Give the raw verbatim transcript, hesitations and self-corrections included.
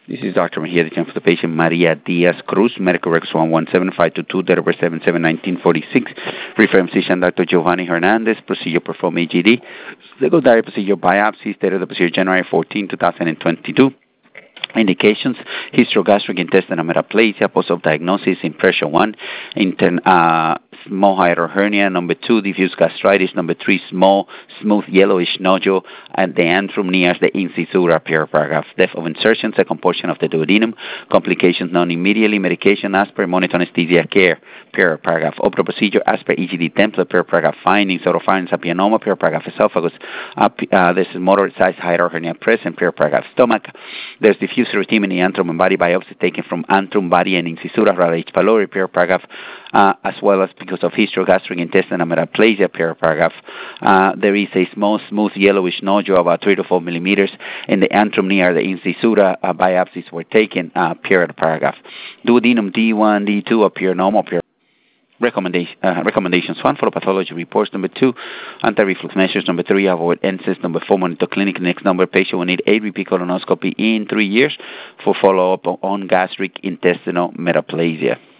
This is Doctor Mejia, the for the patient Maria Diaz Cruz, medical records one one seven five two two, date of birth seven seven nineteen forty-six. Referring physician Doctor Giovanni Hernandez, procedure performed A G D. Secondary procedure biopsy, date of the procedure January fourteenth, twenty twenty-two. Indications: hysterogastric intestinal metaplasia, post-op diagnosis, impression one, intern, uh, small hiatal hernia, number two, diffuse gastritis, number three, small, smooth, yellowish nodule, and the antrum near the incisura, paragraph, depth of insertion, second portion of the duodenum, complications known immediately, medication as per monitor anesthesia care, paragraph, opera procedure as per E G D template, paragraph, findings, oropharynx apianoma, paragraph, esophagus, uh, uh, this is moderate size hiatal hernia present, paragraph, stomach, there's diffuse erythema in the antrum and body biopsy taken from antrum, body, and incisura, rara H. pylori, paragraph, uh, as well as because of hysterogastric intestinal metaplasia, paragraph. Uh, there is a small, smooth, yellowish nodule about three to four millimeters in the antrum near the incisura. Uh, biopsies were taken, uh, paragraph. Duodenum D one, D two appear normal, paragraph. Recommendation, uh, recommendations: one, follow pathology reports. Number two, anti-reflux measures. Number three, avoid N SAIDs. Number four, monitor clinic. Next number, patient will need a repeat colonoscopy in three years for follow-up on gastric intestinal metaplasia.